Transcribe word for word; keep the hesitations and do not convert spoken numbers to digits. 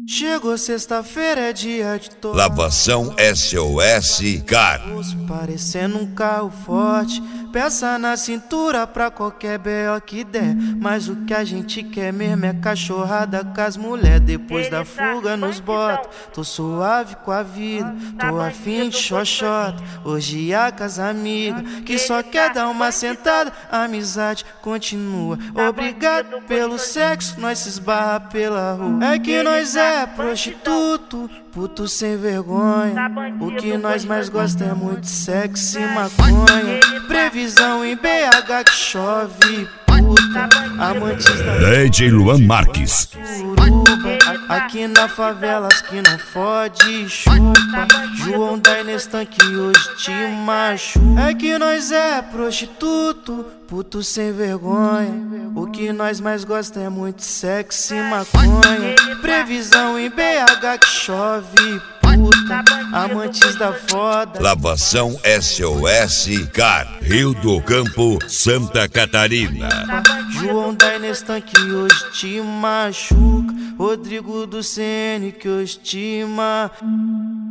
Chegou sexta-feira, é dia de tocar. Lavação S O S Car. Parecendo um carro forte, peça na cintura pra qualquer B O que der. Mas o que a gente quer mesmo é cachorrada com as mulher. Depois da fuga nos bota, tô suave com a vida, tô afim de xoxota. Hoje há com as amigas, que só quer dar uma sentada. A amizade continua. Obrigado pelo sexo, nós se esbarra pela rua. É que nós é prostituto, puto sem vergonha. O que nós mais gostamos é muito sexo e maconha. Previsão em B H que chove, puta. Amantes da D J Luan Marques. Suruba, aqui na favela as que não fode, chupa. João da Inestan que hoje te machuca. É que nós é prostituto, puto sem vergonha. O que nós mais gostamos é muito sexo e maconha. Previsão em B H que chove, puta. Amantes da foda. Lavação S O S Car, Rio do Campo, Santa Catarina. João da Inestan que hoje te machuca. Rodrigo do C N que hoje te machuca.